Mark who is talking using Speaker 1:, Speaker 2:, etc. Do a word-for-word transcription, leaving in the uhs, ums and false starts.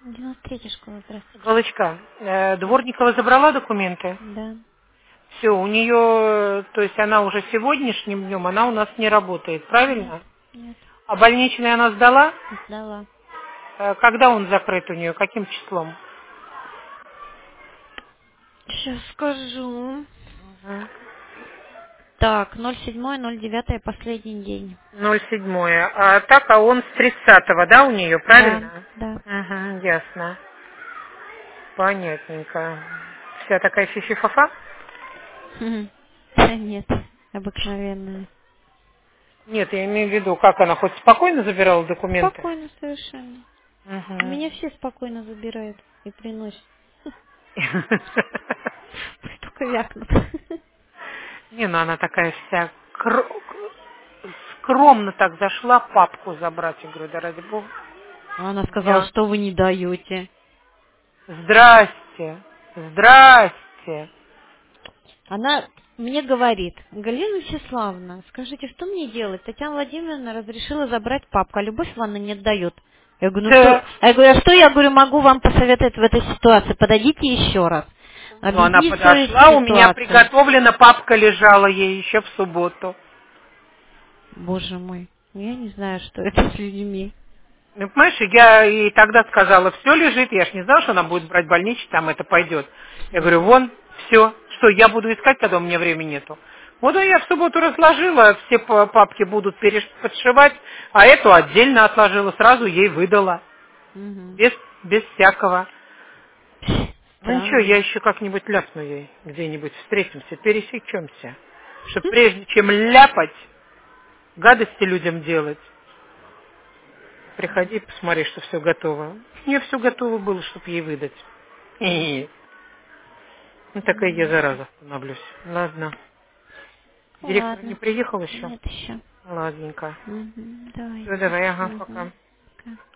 Speaker 1: девяносто третья школа, здравствуйте.
Speaker 2: Галочка, э, Дворникова забрала документы?
Speaker 1: Да.
Speaker 2: Все, у нее, то есть она уже сегодняшним днем, она у нас не работает,
Speaker 1: Нет,
Speaker 2: правильно?
Speaker 1: нет.
Speaker 2: А больничный она сдала?
Speaker 1: Сдала.
Speaker 2: Э, Когда он закрыт у нее? Каким числом?
Speaker 1: Сейчас скажу.
Speaker 2: Мгм.
Speaker 1: Так, ноль седьмое, ноль девятое, последний день.
Speaker 2: ноль седьмое. А так, а он с тридцатого, да, у нее,
Speaker 1: Да,
Speaker 2: правильно?
Speaker 1: да.
Speaker 2: Угу, ясно. Понятненько. Вся такая фифи-фафа?
Speaker 1: Мгм. Да нет, обыкновенная.
Speaker 2: Нет, я имею в виду, как она хоть спокойно забирала документы?
Speaker 1: Спокойно совершенно. У
Speaker 2: Угу.
Speaker 1: меня все спокойно забирают и приносят. Пусть только вякнут.
Speaker 2: Не, ну она такая вся кр- скромно так зашла папку забрать. Я говорю, да ради бога.
Speaker 1: Она сказала,
Speaker 2: Я...
Speaker 1: что вы не даете.
Speaker 2: Здрасте, здрасте.
Speaker 1: Она мне говорит: Галина Вячеславовна, скажите, что мне делать? Татьяна Владимировна разрешила забрать папку, а Любовь Ивановна не отдает. Я говорю, ну что?
Speaker 2: Да.
Speaker 1: А я говорю, а что я говорю, могу вам посоветовать в этой ситуации? Подойдите еще раз.
Speaker 2: Ну, она
Speaker 1: Объясните свою
Speaker 2: подошла, у меня
Speaker 1: ситуацию.
Speaker 2: приготовлена папка лежала ей еще в субботу.
Speaker 1: Боже мой, я не знаю, что это с людьми.
Speaker 2: Ну, понимаешь, я ей тогда сказала, все лежит, я ж не знала, что она будет брать больничный, там это пойдет. Я говорю, вон, все, что я буду искать, когда у меня времени нету. Вот я в субботу разложила, все па- папки будут переш- подшивать, а эту отдельно отложила, сразу ей выдала,
Speaker 1: Угу.
Speaker 2: без, без всякого. Ну ничего, я
Speaker 1: Странно.
Speaker 2: еще как-нибудь ляпну ей, где-нибудь встретимся, пересечемся. Что прежде чем ляпать, гадости людям делать, приходи, посмотри, что все готово. У нее все готово было, чтобы ей выдать. И, ну, такая я зараза становлюсь. Ладно. Директор не
Speaker 1: Ладно.
Speaker 2: приехал еще?
Speaker 1: Нет еще.
Speaker 2: Ладненько.
Speaker 1: Угу.
Speaker 2: Все,
Speaker 1: Давайте.
Speaker 2: давай, ага,
Speaker 1: Угу.
Speaker 2: пока.
Speaker 1: Пока.